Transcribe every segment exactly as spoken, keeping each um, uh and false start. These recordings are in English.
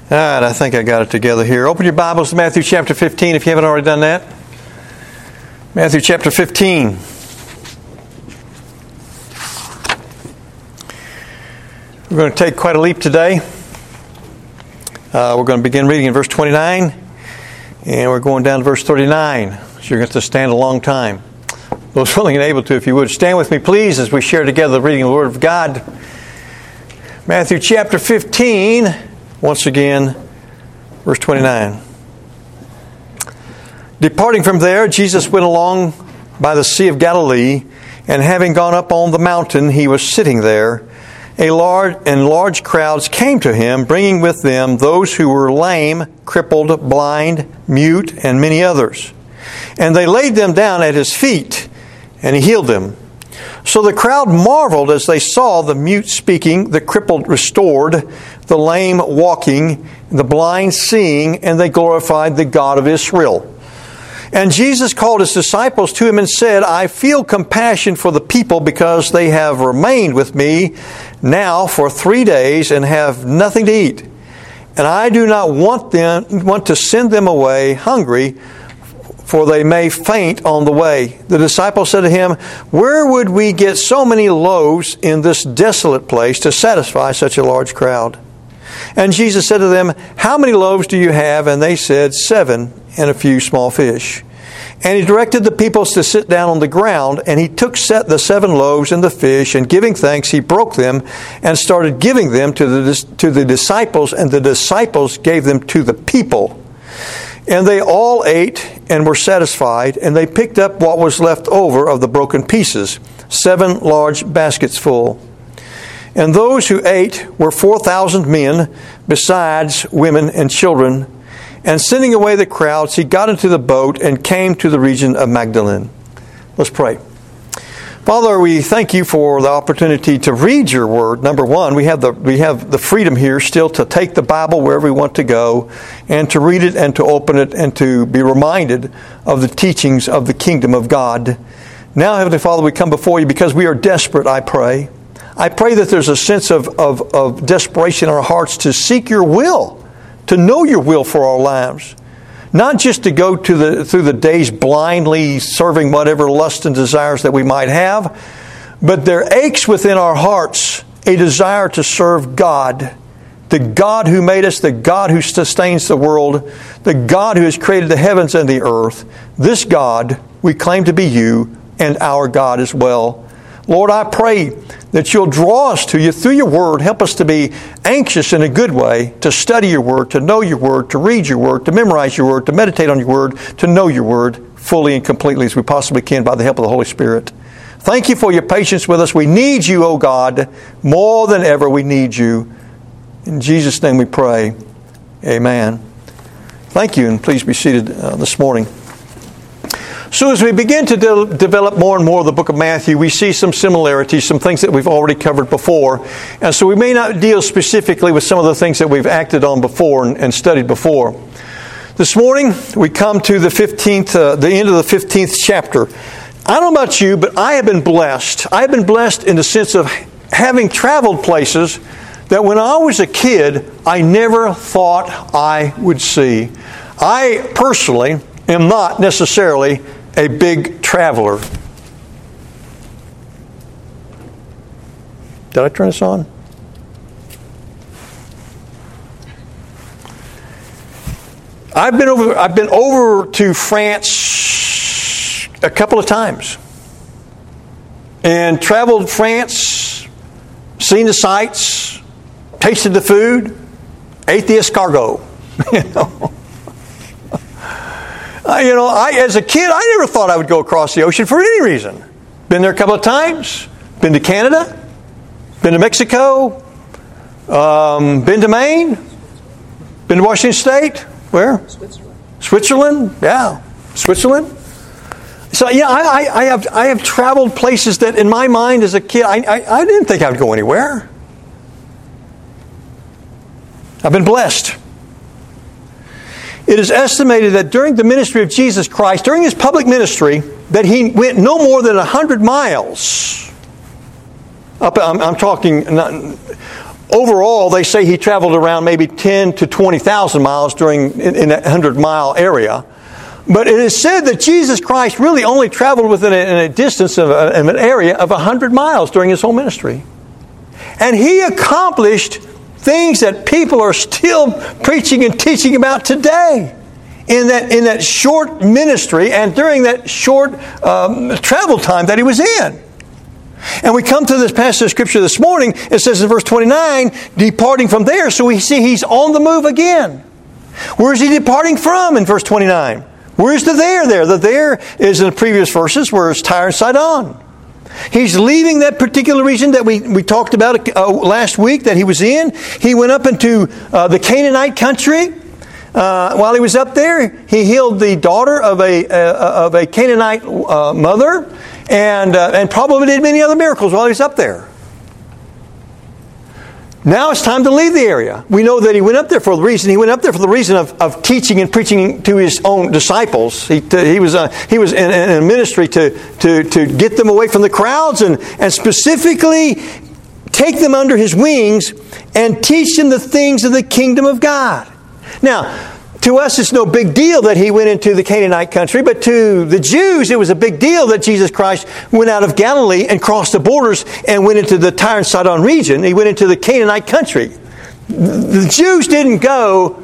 All right, I think I got it together here. Open your Bibles to Matthew chapter fifteen if you haven't already done that. Matthew chapter fifteen. We're going to take quite a leap today. Uh, we're going to begin reading in verse twenty-nine, and we're going down to verse thirty-nine. So you're going to have to stand a long time. Those willing and able to, if you would, stand with me, please, as we share together the reading of the Word of God. Matthew chapter fifteen, once again, verse twenty-nine. Departing from there, Jesus went along by the Sea of Galilee, and having gone up on the mountain, he was sitting there. A large and large crowds came to him, bringing with them those who were lame, crippled, blind, mute, and many others. And they laid them down at his feet, and he healed them. So the crowd marveled as they saw the mute speaking, the crippled restored, the lame walking, the blind seeing, and they glorified the God of Israel. And Jesus called his disciples to him and said, I feel compassion for the people because they have remained with me now for three days and have nothing to eat. And I do not want them want to send them away hungry, for they may faint on the way. The disciples said to him, Where would we get so many loaves in this desolate place to satisfy such a large crowd? And Jesus said to them, How many loaves do you have? And they said, Seven, and a few small fish. And he directed the people to sit down on the ground, and he took set the seven loaves and the fish, and giving thanks, he broke them and started giving them to the, to the disciples, and the disciples gave them to the people. And they all ate and were satisfied, and they picked up what was left over of the broken pieces, seven large baskets full. And those who ate were four thousand men, besides women and children. And sending away the crowds, he got into the boat and came to the region of Magdalene. Let's pray. Father, we thank you for the opportunity to read your word. Number one, we have the we have the freedom here still to take the Bible wherever we want to go and to read it and to open it and to be reminded of the teachings of the kingdom of God. Now, Heavenly Father, we come before you because we are desperate, I pray. I pray that there's a sense of, of, of desperation in our hearts to seek your will, to know your will for our lives. Not just to go to the, through the days blindly serving whatever lusts and desires that we might have, but there aches within our hearts a desire to serve God, the God who made us, the God who sustains the world, the God who has created the heavens and the earth. This God we claim to be you and our God as well. Lord, I pray that you'll draw us to you through your word. Help us to be anxious in a good way, to study your word, to know your word, to read your word, to memorize your word, to meditate on your word, to know your word fully and completely as we possibly can by the help of the Holy Spirit. Thank you for your patience with us. We need you, O God. More than ever, we need you. In Jesus' name we pray. Amen. Thank you, and please be seated uh, this morning. So as we begin to de- develop more and more of the book of Matthew, we see some similarities, some things that we've already covered before. And so we may not deal specifically with some of the things that we've acted on before and, and studied before. This morning, we come to the fifteenth, uh, the end of the fifteenth chapter. I don't know about you, but I have been blessed. I have been blessed in the sense of having traveled places that when I was a kid, I never thought I would see. I personally am not necessarily a big traveler. Did I turn this on? I've been over I've been over to France a couple of times. And traveled France, seen the sights, tasted the food, ate the escargot. You know. Uh, you know, I, as a kid, I never thought I would go across the ocean for any reason. Been there a couple of times. Been to Canada. Been to Mexico. Um, been to Maine. Been to Washington State. Where? Switzerland. Switzerland. Yeah, Switzerland. So yeah, I, I, I have I have traveled places that, in my mind, as a kid, I, I I didn't think I would go anywhere. I've been blessed. It is estimated that during the ministry of Jesus Christ, during his public ministry, that he went no more than one hundred miles. Up, I'm, I'm talking not, overall, they say he traveled around maybe ten to twenty thousand miles during in, in that hundred mile area. But it is said that Jesus Christ really only traveled within a, in a distance of, a, of an area of one hundred miles during his whole ministry. And he accomplished things that people are still preaching and teaching about today in that, in that short ministry and during that short um, travel time that he was in. And we come to this passage of Scripture this morning. It says in verse twenty-nine, departing from there. So we see he's on the move again. Where is he departing from in verse twenty-nine? Where's the there there? The there is in the previous verses where it's Tyre and Sidon. He's leaving that particular region that we, we talked about uh, last week that he was in. He went up into uh, the Canaanite country. Uh, while he was up there, he healed the daughter of a uh, of a Canaanite uh, mother, and uh, and probably did many other miracles while he was up there. Now it's time to leave the area. We know that he went up there for the reason. He went up there for the reason of, of teaching and preaching to his own disciples. He, to, he was uh, he was in, in a ministry to, to, to get them away from the crowds and, and specifically take them under his wings and teach them the things of the kingdom of God. Now, to us, it's no big deal that he went into the Canaanite country, but to the Jews, it was a big deal that Jesus Christ went out of Galilee and crossed the borders and went into the Tyre and Sidon region. He went into the Canaanite country. The Jews didn't go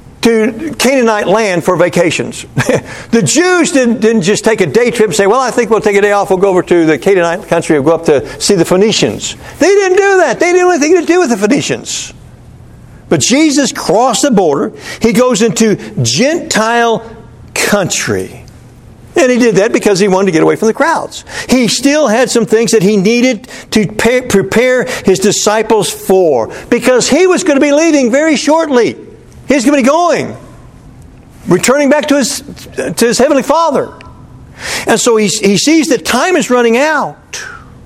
to Canaanite land for vacations. The Jews didn't, didn't just take a day trip and say, well, I think we'll take a day off, we'll go over to the Canaanite country or go up to see the Phoenicians. They didn't do that. They didn't have anything to do with the Phoenicians. But Jesus crossed the border. He goes into Gentile country. And he did that because he wanted to get away from the crowds. He still had some things that he needed to pay, prepare his disciples for. Because he was going to be leaving very shortly. He was going to be going. Returning back to his, to his heavenly Father. And so he, he sees that time is running out.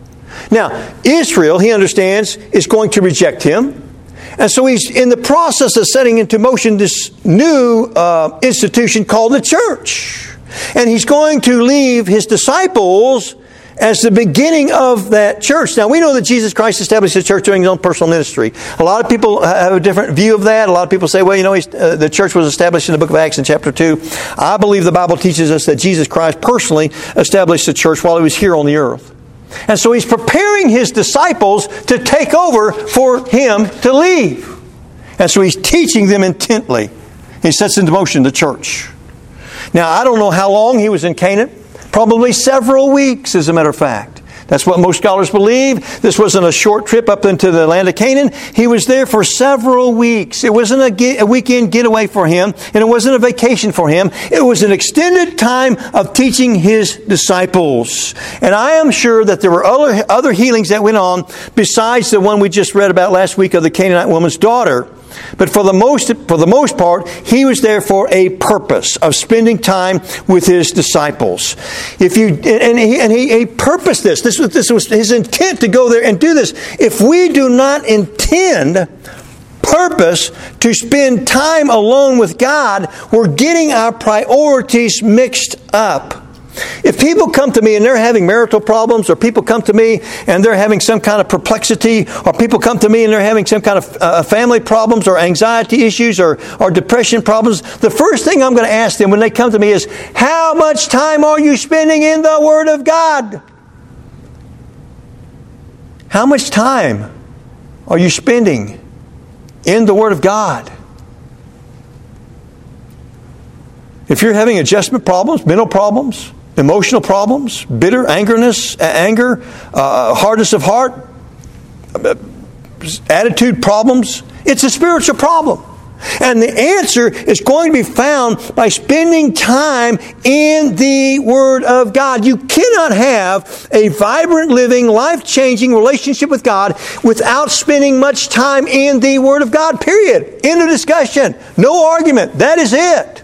Now, Israel, he understands, is going to reject him. And so he's in the process of setting into motion this new uh, institution called the church. And he's going to leave his disciples as the beginning of that church. Now, we know that Jesus Christ established the church during his own personal ministry. A lot of people have a different view of that. A lot of people say, well, you know, he's, uh, the church was established in the book of Acts in chapter two. I believe the Bible teaches us that Jesus Christ personally established the church while he was here on the earth. And so he's preparing his disciples to take over for him to leave. And so he's teaching them intently. He sets into motion the church. Now, I don't know how long he was in Canaan. Probably several weeks, as a matter of fact. That's what most scholars believe. This wasn't a short trip up into the land of Canaan. He was there for several weeks. It wasn't a, get, a weekend getaway for him, and it wasn't a vacation for him. It was an extended time of teaching his disciples. And I am sure that there were other, other healings that went on besides the one we just read about last week of the Canaanite woman's daughter. But for the most for the most part, he was there for a purpose of spending time with his disciples. If you and he and he, he purposed this. This was this was his intent to go there and do this. If we do not intend, purpose to spend time alone with God, we're getting our priorities mixed up. If people come to me and they're having marital problems, or people come to me and they're having some kind of perplexity, or people come to me and they're having some kind of uh, family problems or anxiety issues or, or depression problems, the first thing I'm going to ask them when they come to me is, how much time are you spending in the Word of God? How much time are you spending in the Word of God? If you're having adjustment problems, mental problems, emotional problems, bitter, angerness, anger, uh, hardness of heart, attitude problems, it's a spiritual problem. And the answer is going to be found by spending time in the Word of God. You cannot have a vibrant, living, life-changing relationship with God without spending much time in the Word of God, period. End of discussion. No argument. That is it.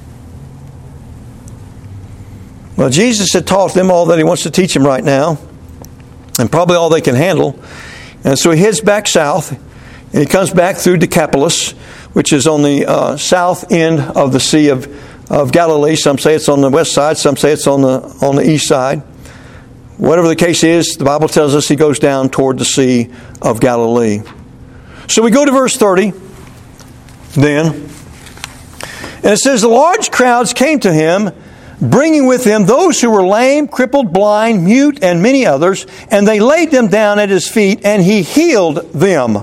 Well, Jesus had taught them all that he wants to teach them right now, and probably all they can handle. And so he heads back south, and he comes back through Decapolis, which is on the uh, south end of the Sea of, of Galilee. Some say it's on the west side, some say it's on the on the east side. Whatever the case is, the Bible tells us he goes down toward the Sea of Galilee. So we go to verse thirty then. And it says, the large crowds came to him, bringing with them those who were lame, crippled, blind, mute, and many others, and they laid them down at his feet, and he healed them.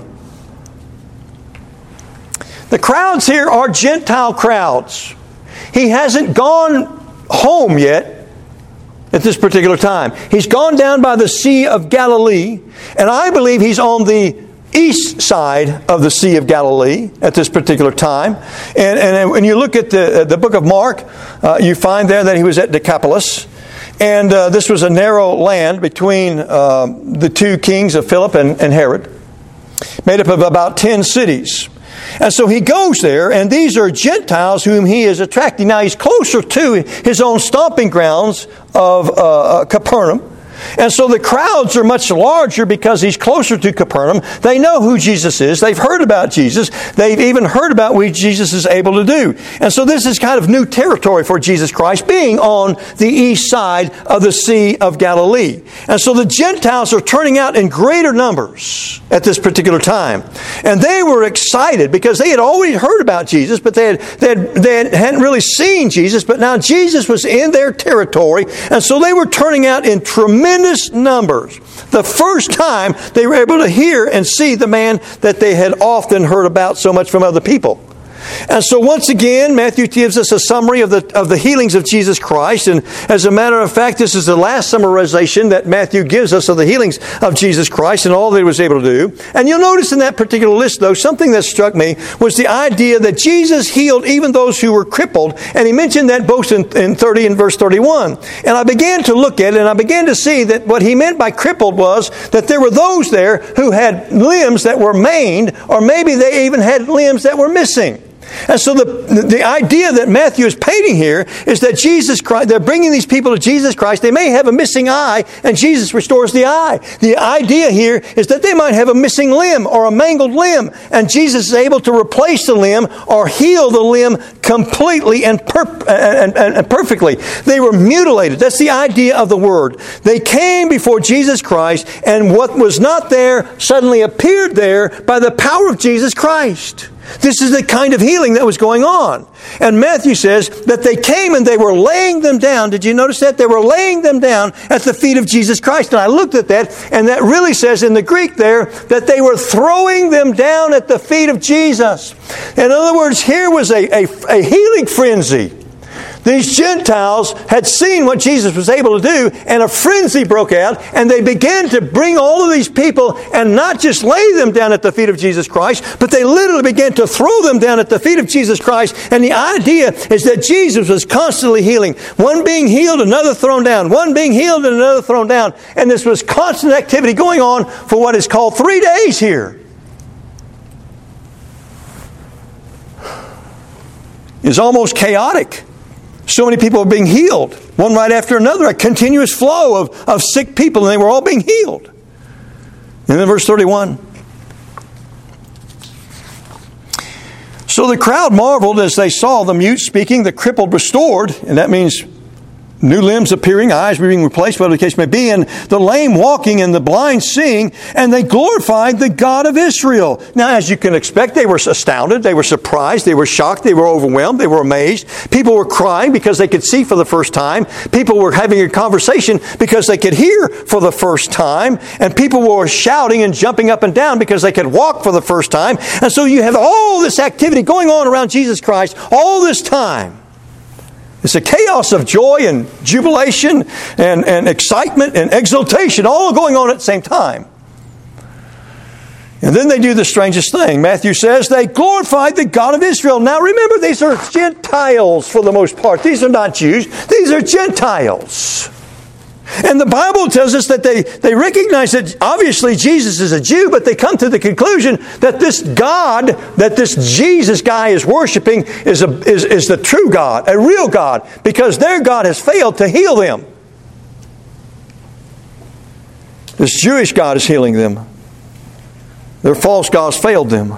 The crowds here are Gentile crowds. He hasn't gone home yet at this particular time. He's gone down by the Sea of Galilee, and I believe he's on the east side of the Sea of Galilee at this particular time. And, and when you look at the, the book of Mark, uh, you find there that he was at Decapolis. And uh, this was a narrow land between uh, the two kings of Philip and, and Herod, made up of about ten cities. And so he goes there, and these are Gentiles whom he is attracting. Now he's closer to his own stomping grounds of uh, Capernaum. And so the crowds are much larger because he's closer to Capernaum. They know who Jesus is. They've heard about Jesus. They've even heard about what Jesus is able to do. And so this is kind of new territory for Jesus Christ, being on the east side of the Sea of Galilee. And so the Gentiles are turning out in greater numbers at this particular time. And they were excited because they had already heard about Jesus, but they, had, they, had, they hadn't really seen Jesus. But now Jesus was in their territory. And so they were turning out in tremendous Tremendous numbers. The first time they were able to hear and see the man that they had often heard about so much from other people. And so once again, Matthew gives us a summary of the of the healings of Jesus Christ. And as a matter of fact, this is the last summarization that Matthew gives us of the healings of Jesus Christ and all that he was able to do. And you'll notice in that particular list, though, something that struck me was the idea that Jesus healed even those who were crippled. And he mentioned that both in, in thirty and verse thirty-one. And I began to look at it, and I began to see that what he meant by crippled was that there were those there who had limbs that were maimed, or maybe they even had limbs that were missing. And so the, the idea that Matthew is painting here is that Jesus Christ, they're bringing these people to Jesus Christ. They may have a missing eye, and Jesus restores the eye. The idea here is that they might have a missing limb or a mangled limb, and Jesus is able to replace the limb or heal the limb completely and, per- and, and, and perfectly. They were mutilated. That's the idea of the word. They came before Jesus Christ, and what was not there suddenly appeared there by the power of Jesus Christ. This is the kind of healing that was going on. And Matthew says that they came and they were laying them down. Did you notice that? They were laying them down at the feet of Jesus Christ. And I looked at that, and that really says in the Greek there that they were throwing them down at the feet of Jesus. In other words, here was a, a, a healing frenzy. These Gentiles had seen what Jesus was able to do, and a frenzy broke out, and they began to bring all of these people and not just lay them down at the feet of Jesus Christ, but they literally began to throw them down at the feet of Jesus Christ. And the idea is that Jesus was constantly healing. One being healed, another thrown down. One being healed, and another thrown down. And this was constant activity going on for what is called three days here. It's almost chaotic. So many people were being healed, one right after another, a continuous flow of, of sick people, and they were all being healed. And then verse thirty-one. So the crowd marveled as they saw the mute speaking, the crippled restored, and that means new limbs appearing, eyes being replaced, whatever the case may be, and the lame walking and the blind seeing, and they glorified the God of Israel. Now, as you can expect, they were astounded, they were surprised, they were shocked, they were overwhelmed, they were amazed. People were crying because they could see for the first time. People were having a conversation because they could hear for the first time. And people were shouting and jumping up and down because they could walk for the first time. And so you have all this activity going on around Jesus Christ all this time. It's a chaos of joy and jubilation and, and excitement and exultation all going on at the same time. And then they do the strangest thing. Matthew says they glorified the God of Israel. Now remember, these are Gentiles for the most part. These are not Jews. These are Gentiles. And the Bible tells us that they, they recognize that obviously Jesus is a Jew, but they come to the conclusion that this God, that this Jesus guy is worshiping is, a, is, is the true God, a real God, because their God has failed to heal them. This Jewish God is healing them. Their false gods failed them.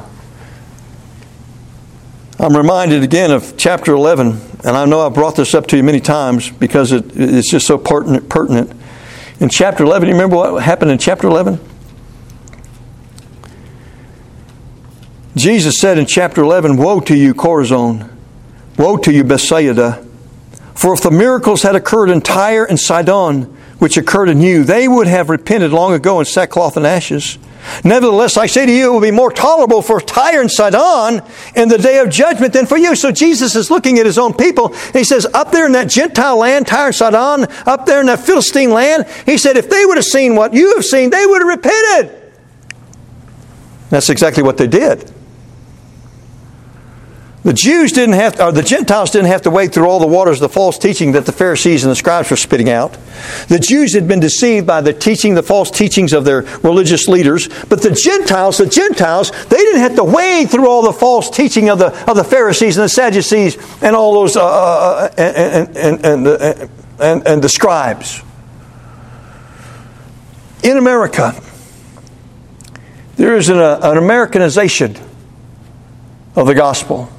I'm reminded again of chapter eleven, and I know I've brought this up to you many times because it, it's just so pertinent, pertinent. In chapter eleven, you remember what happened in chapter eleven? Jesus said in chapter eleven, "Woe to you, Chorazin! Woe to you, Bethsaida! For if the miracles had occurred in Tyre and Sidon, which occurred in you, they would have repented long ago in sackcloth and ashes. Nevertheless, I say to you, it will be more tolerable for Tyre and Sidon in the day of judgment than for you." So Jesus is looking at His own people. And He says, up there in that Gentile land, Tyre and Sidon, up there in that Philistine land, He said, if they would have seen what you have seen, they would have repented. That's exactly what they did. The Jews didn't have to, or the Gentiles didn't have to wade through all the waters of the false teaching that the Pharisees and the scribes were spitting out. The Jews had been deceived by the teaching, the false teachings of their religious leaders. But the Gentiles, the Gentiles, they didn't have to wade through all the false teaching of the of the Pharisees and the Sadducees and all those uh, uh, and and and, uh, and and the scribes. In America, there is an, uh, an Americanization of the gospel.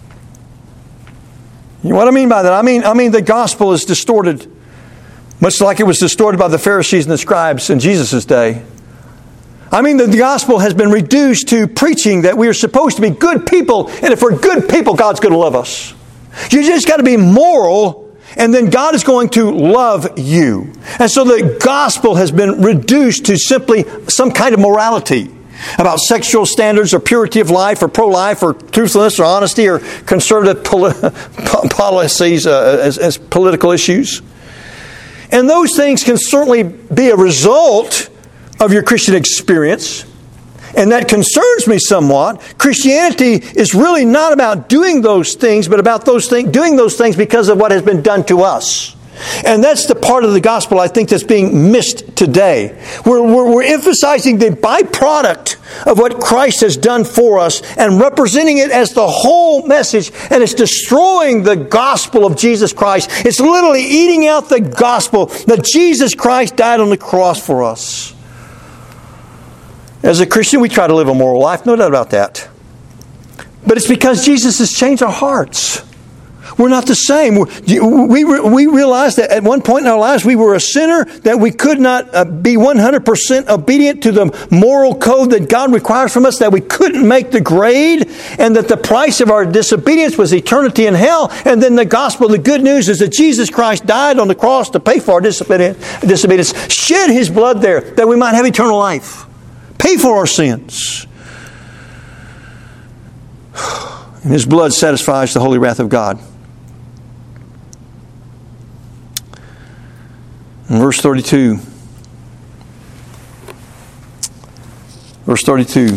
You know what I mean by that? I mean, I mean the gospel is distorted, much like it was distorted by the Pharisees and the scribes in Jesus' day. I mean, the gospel has been reduced to preaching that we are supposed to be good people, and if we're good people, God's going to love us. You just got to be moral, and then God is going to love you. And so the gospel has been reduced to simply some kind of morality about sexual standards or purity of life or pro-life or truthfulness or honesty or conservative poli- policies uh, as, as political issues. And those things can certainly be a result of your Christian experience. And that concerns me somewhat. Christianity is really not about doing those things, but about those things, doing those things because of what has been done to us. And that's the part of the gospel I think that's being missed today. We're, we're, we're emphasizing the byproduct of what Christ has done for us and representing it as the whole message, and it's destroying the gospel of Jesus Christ. It's literally eating out the gospel that Jesus Christ died on the cross for us. As a Christian, we try to live a moral life, no doubt about that. But it's because Jesus has changed our hearts. We're not the same. We, we, we realized that at one point in our lives we were a sinner, that we could not uh, be one hundred percent obedient to the moral code that God requires from us, that we couldn't make the grade, and that the price of our disobedience was eternity in hell. And then the gospel, the good news is that Jesus Christ died on the cross to pay for our disobedience, disobedience, shed His blood there that we might have eternal life, pay for our sins. And His blood satisfies the holy wrath of God. In verse thirty-two. Verse thirty-two.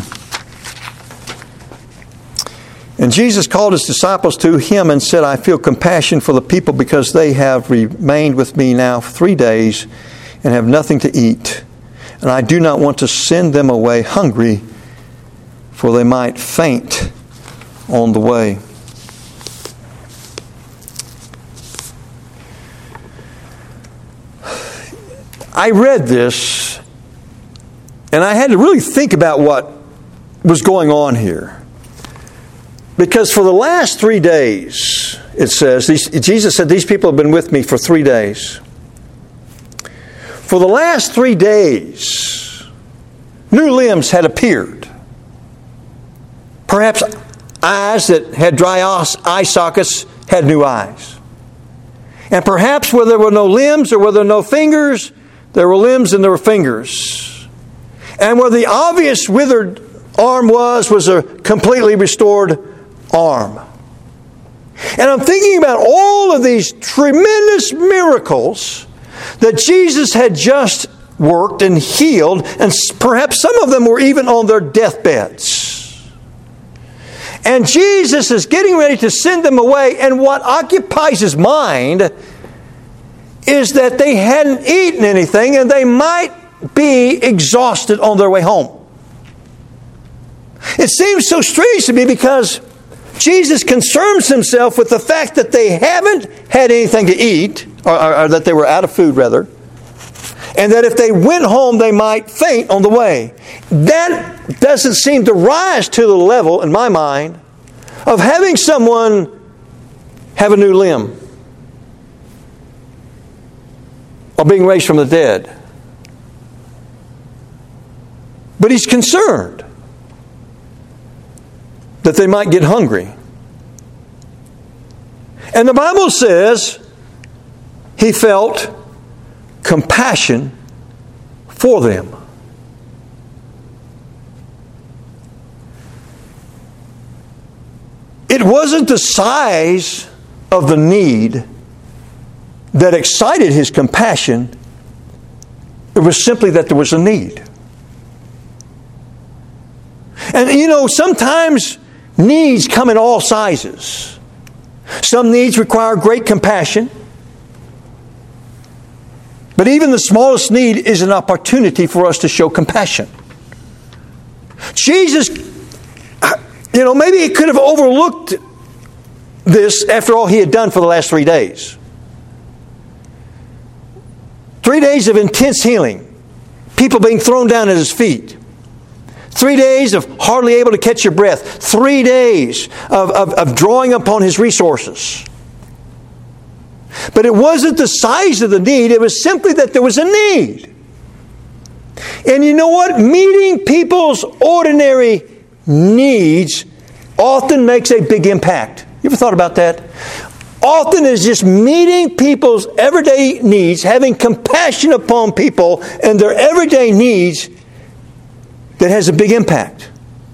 And Jesus called His disciples to Him and said, I feel compassion for the people because they have remained with me now for three days and have nothing to eat. And I do not want to send them away hungry, for they might faint on the way. I read this, and I had to really think about what was going on here. Because for the last three days, it says, these, Jesus said, these people have been with me for three days. For the last three days, new limbs had appeared. Perhaps eyes that had dry eye sockets had new eyes. And perhaps where there were no limbs or where there were no fingers, there were limbs and there were fingers. And where the obvious withered arm was, was a completely restored arm. And I'm thinking about all of these tremendous miracles that Jesus had just worked and healed, and perhaps some of them were even on their deathbeds. And Jesus is getting ready to send them away, and what occupies His mind is that they hadn't eaten anything and they might be exhausted on their way home. It seems so strange to me because Jesus concerns Himself with the fact that they haven't had anything to eat, or, or, or that they were out of food rather, and that if they went home they might faint on the way. That doesn't seem to rise to the level, in my mind, of having someone have a new limb, or being raised from the dead. But He's concerned. that they might get hungry. And the Bible says he felt compassion for them. It wasn't the size of the need that excited his compassion. It was simply that there was a need. And you know, sometimes needs come in all sizes. Some needs require great compassion. But even the smallest need is an opportunity for us to show compassion. Jesus, you know, maybe he could have overlooked this after all he had done for the last three days. Three days of intense healing. People being thrown down at his feet. Three days of hardly able to catch your breath. Three days of, of, of drawing upon his resources. But it wasn't the size of the need. It was simply that there was a need. And you know what? Meeting people's ordinary needs often makes a big impact. You ever thought about that? Often is just meeting people's everyday needs, having compassion upon people and their everyday needs that has a big impact.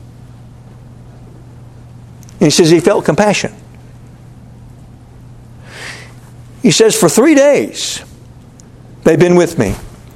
And he says he felt compassion. He says, for three days, they've been with me.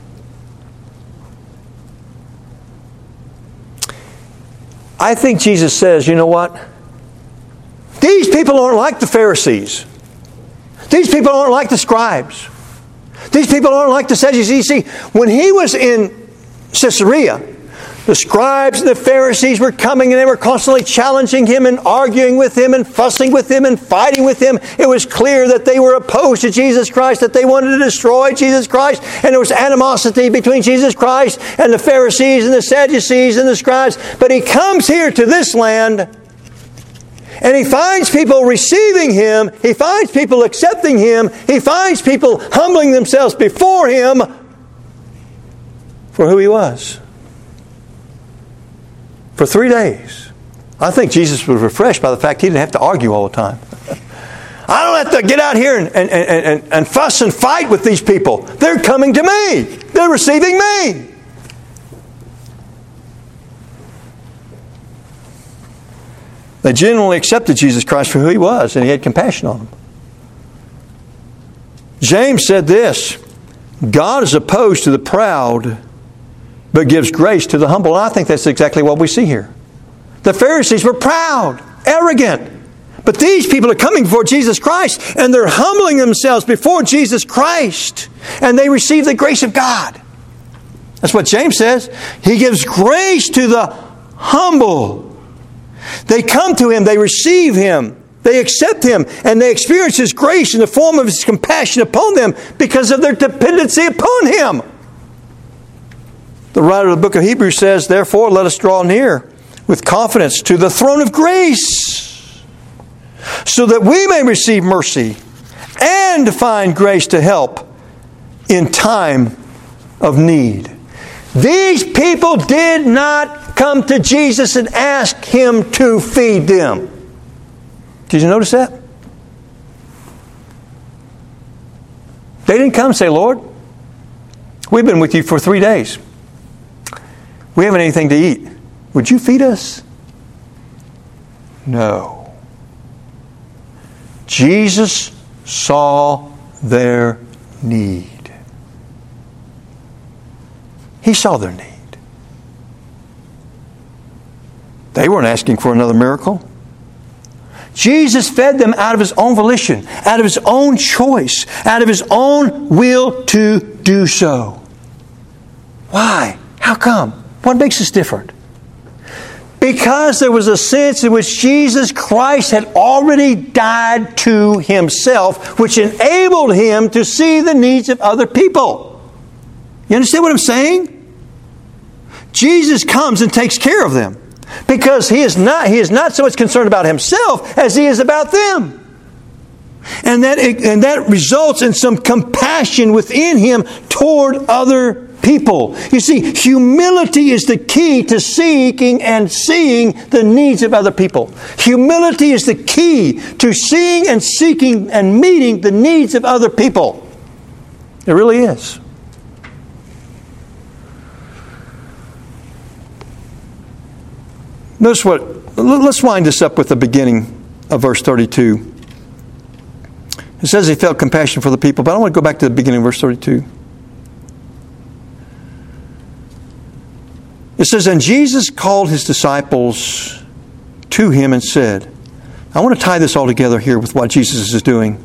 I think Jesus says, you know what? These people aren't like the Pharisees. These people aren't like the scribes. These people aren't like the Sadducees. See, when he was in Caesarea, the scribes and the Pharisees were coming and they were constantly challenging him and arguing with him and fussing with him and fighting with him. It was clear that they were opposed to Jesus Christ, that they wanted to destroy Jesus Christ. And there was animosity between Jesus Christ and the Pharisees and the Sadducees and the scribes. But he comes here to this land and he finds people receiving him. He finds people accepting him. He finds people humbling themselves before him for who he was. For three days. I think Jesus was refreshed by the fact he didn't have to argue all the time. I don't have to get out here and, and, and, and fuss and fight with these people. They're coming to me. They're receiving me. They genuinely accepted Jesus Christ for who he was, and he had compassion on them. James said this, God is opposed to the proud, but gives grace to the humble. And I think that's exactly what we see here. The Pharisees were proud, arrogant. But these people are coming before Jesus Christ, and they're humbling themselves before Jesus Christ. And they receive the grace of God. That's what James says. He gives grace to the humble. They come to him, they receive him, they accept him, and they experience his grace in the form of his compassion upon them because of their dependency upon him. The writer of the book of Hebrews says, therefore, let us draw near with confidence to the throne of grace, so that we may receive mercy and find grace to help in time of need. These people did not come to Jesus and ask him to feed them. Did you notice that? They didn't come and say, Lord, we've been with you for three days. We haven't anything to eat. Would you feed us? No. Jesus saw their need. He saw their need. They weren't asking for another miracle. Jesus fed them out of his own volition, out of his own choice, out of his own will to do so. Why? How come? What makes this different? Because there was a sense in which Jesus Christ had already died to himself, which enabled him to see the needs of other people. You understand what I'm saying? Jesus comes and takes care of them. Because he is not, he is not so much concerned about himself as he is about them. And that, and that results in some compassion within him toward other people. You see, humility is the key to seeking and seeing the needs of other people. Humility is the key to seeing and seeking and meeting the needs of other people. It really is. Notice what, let's wind this up with the beginning of verse thirty-two. It says he felt compassion for the people, but I want to go back to the beginning of verse thirty-two. It says, and Jesus called his disciples to him and said, I want to tie this all together here with what Jesus is doing.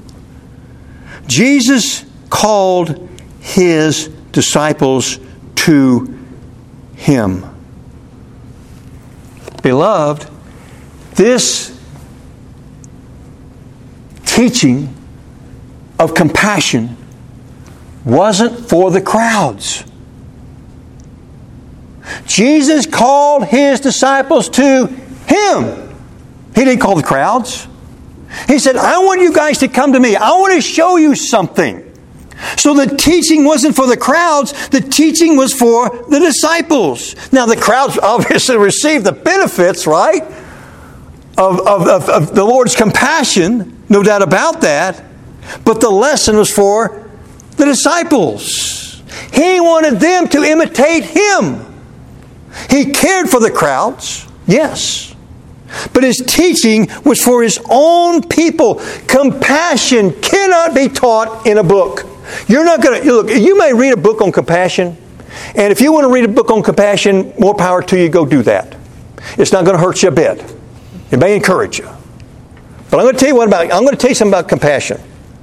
Jesus called his disciples to him. Beloved, this teaching of compassion wasn't for the crowds. Jesus called his disciples to him. He didn't call the crowds. He said, I want you guys to come to me. I want to show you something. So the teaching wasn't for the crowds. The teaching was for the disciples. Now the crowds obviously received the benefits, right? Of, of, of, of the Lord's compassion. No doubt about that. But the lesson was for the disciples. He wanted them to imitate him. He cared for the crowds, yes. But his teaching was for his own people. Compassion cannot be taught in a book. You're not going to, look, you may read a book on compassion, and if you want to read a book on compassion, more power to you, go do that. It's not going to hurt you a bit. It may encourage you. But I'm going to tell you what about, I'm going to tell you something about compassion.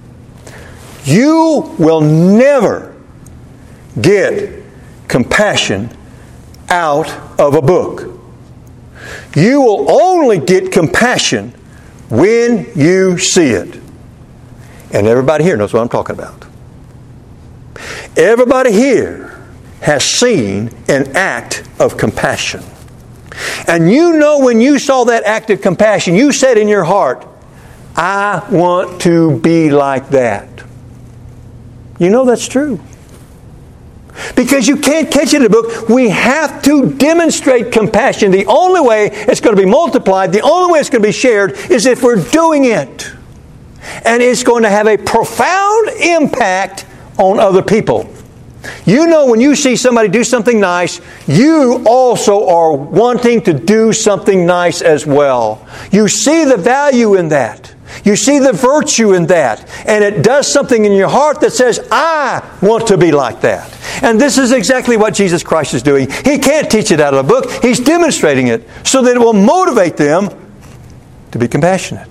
You will never get compassion out of a book. You will only get compassion when you see it. And everybody here knows what I'm talking about. Everybody here has seen an act of compassion. And you know when you saw that act of compassion, you said in your heart, I want to be like that. You know that's true. Because you can't catch it in a book. We have to demonstrate compassion. The only way it's going to be multiplied, the only way it's going to be shared is if we're doing it. And it's going to have a profound impact on other people. You know when you see somebody do something nice, you also are wanting to do something nice as well. You see the value in that. You see the virtue in that. And it does something in your heart that says, I want to be like that. And this is exactly what Jesus Christ is doing. He can't teach it out of a book. He's demonstrating it so that it will motivate them to be compassionate.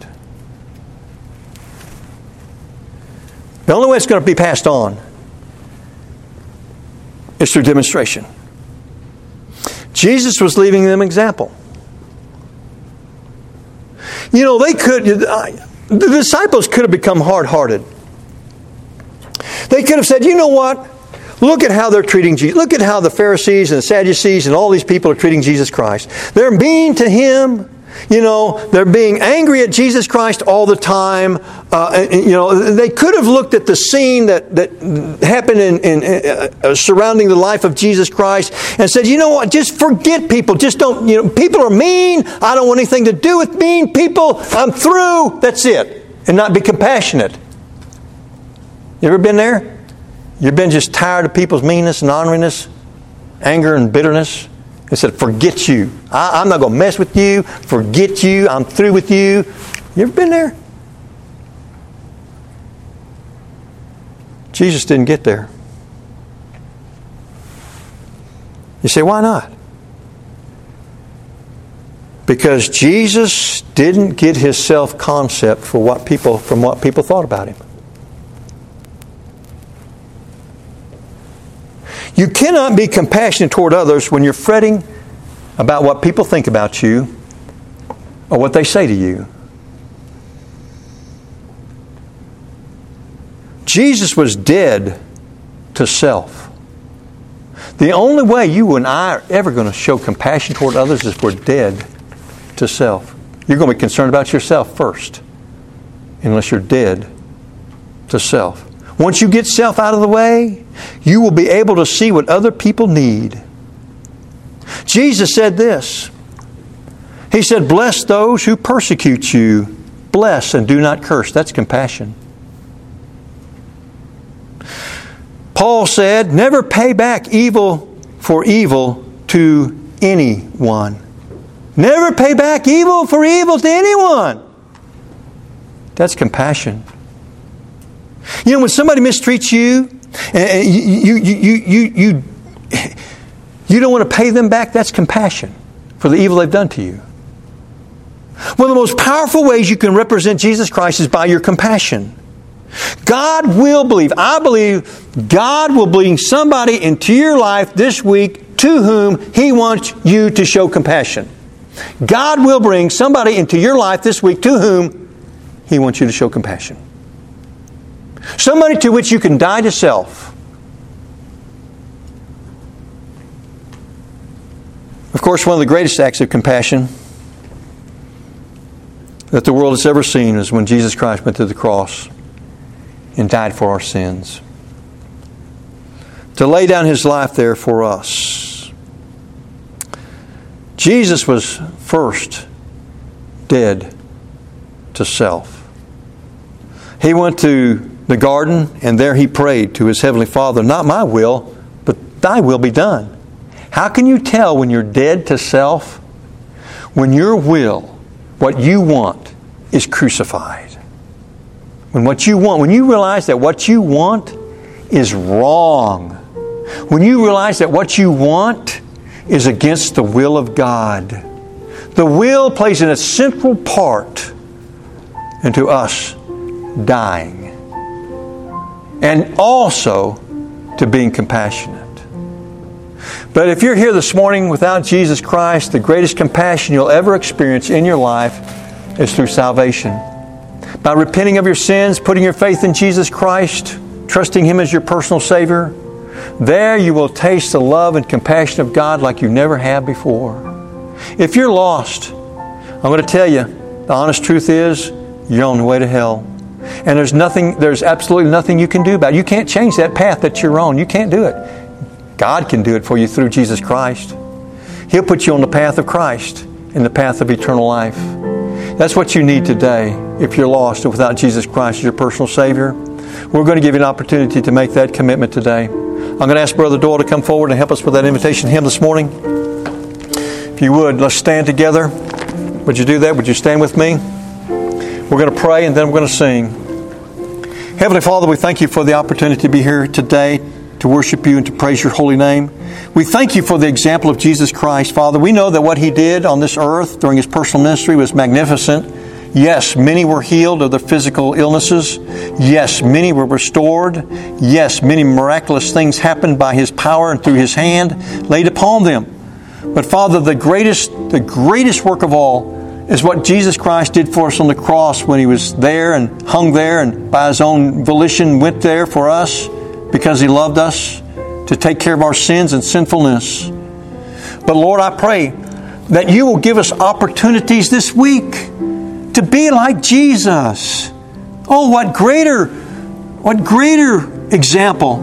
The only way it's going to be passed on is through demonstration. Jesus was leaving them an example. You know, they could, the disciples could have become hard-hearted. They could have said, you know what? Look at how they're treating Jesus. Look at how the Pharisees and the Sadducees and all these people are treating Jesus Christ. They're mean to Him. You know, they're being angry at Jesus Christ all the time. Uh, you know, they could have looked at the scene that, that happened in, in uh, surrounding the life of Jesus Christ and said, you know what, just forget people. Just don't, you know, people are mean. I don't want anything to do with mean people. I'm through. That's it. And not be compassionate. You ever been there? You've been just tired of people's meanness and orneriness, anger and bitterness? He said, forget you. I, I'm not going to mess with you. Forget you. I'm through with you. You ever been there? Jesus didn't get there. You say, why not? Because Jesus didn't get his self-concept for what people, from what people thought about him. You cannot be compassionate toward others when you're fretting about what people think about you or what they say to you. Jesus was dead to self. The only way you and I are ever going to show compassion toward others is if we're dead to self. You're going to be concerned about yourself first, unless you're dead to self. Once you get self out of the way, you will be able to see what other people need. Jesus said this. He said, bless those who persecute you. Bless and do not curse. That's compassion. Paul said, never pay back evil for evil to anyone. Never pay back evil for evil to anyone. That's compassion. You know, when somebody mistreats you, and you, you, you, you, you, you don't want to pay them back, that's compassion for the evil they've done to you. One of the most powerful ways you can represent Jesus Christ is by your compassion. God will believe, I believe, God will bring somebody into your life this week to whom He wants you to show compassion. God will bring somebody into your life this week to whom He wants you to show compassion. Somebody to which you can die to self. Of course, one of the greatest acts of compassion that the world has ever seen is when Jesus Christ went to the cross and died for our sins. To lay down His life there for us. Jesus was first dead to self. He went to the garden and there He prayed to His Heavenly Father, not my will, but Thy will be done. How can you tell when you're dead to self? When your will, what you want, is crucified. When what you want, when you realize that what you want is wrong. When you realize that what you want is against the will of God. The will plays an essential part into us dying. And also to being compassionate. But if you're here this morning without Jesus Christ, the greatest compassion you'll ever experience in your life is through salvation. By repenting of your sins, putting your faith in Jesus Christ, trusting Him as your personal Savior, there you will taste the love and compassion of God like you never have before. If you're lost, I'm going to tell you, the honest truth is, you're on the way to hell. And there's nothing, there's absolutely nothing you can do about it. You can't change that path that you're on. You can't do it. God can do it for you through Jesus Christ. He'll put you on the path of Christ, in the path of eternal life. That's what you need today if you're lost and without Jesus Christ as your personal Savior. We're going to give you an opportunity to make that commitment today. I'm going to ask Brother Doyle to come forward and help us with that invitation hymn this morning. If you would, let's stand together. Would you do that? Would you stand with me? We're going to pray and then we're going to sing. Heavenly Father, we thank You for the opportunity to be here today to worship You and to praise Your holy name. We thank You for the example of Jesus Christ, Father. We know that what He did on this earth during His personal ministry was magnificent. Yes, many were healed of their physical illnesses. Yes, many were restored. Yes, many miraculous things happened by His power and through His hand laid upon them. But Father, the greatest, the greatest work of all is what Jesus Christ did for us on the cross when He was there and hung there and by His own volition went there for us because He loved us to take care of our sins and sinfulness. But Lord, I pray that You will give us opportunities this week to be like Jesus. Oh, what greater, what greater example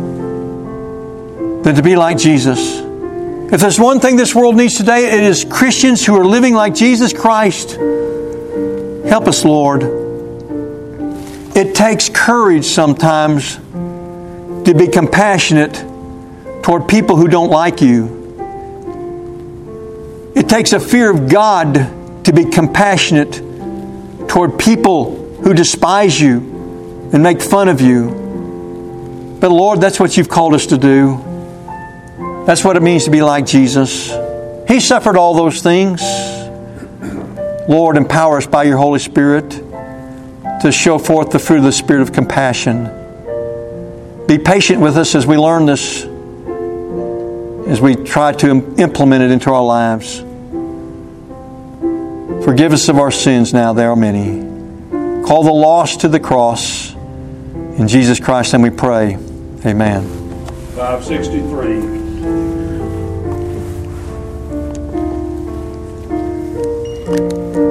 than to be like Jesus. If there's one thing this world needs today, it is Christians who are living like Jesus Christ. Help us, Lord. It takes courage sometimes to be compassionate toward people who don't like You. It takes a fear of God to be compassionate toward people who despise You and make fun of You. But Lord, that's what You've called us to do. That's what it means to be like Jesus. He suffered all those things. Lord, empower us by Your Holy Spirit to show forth the fruit of the Spirit of compassion. Be patient with us as we learn this, as we try to implement it into our lives. Forgive us of our sins now, there are many. Call the lost to the cross. In Jesus Christ's name we pray. Amen. five sixty-three. Thank you.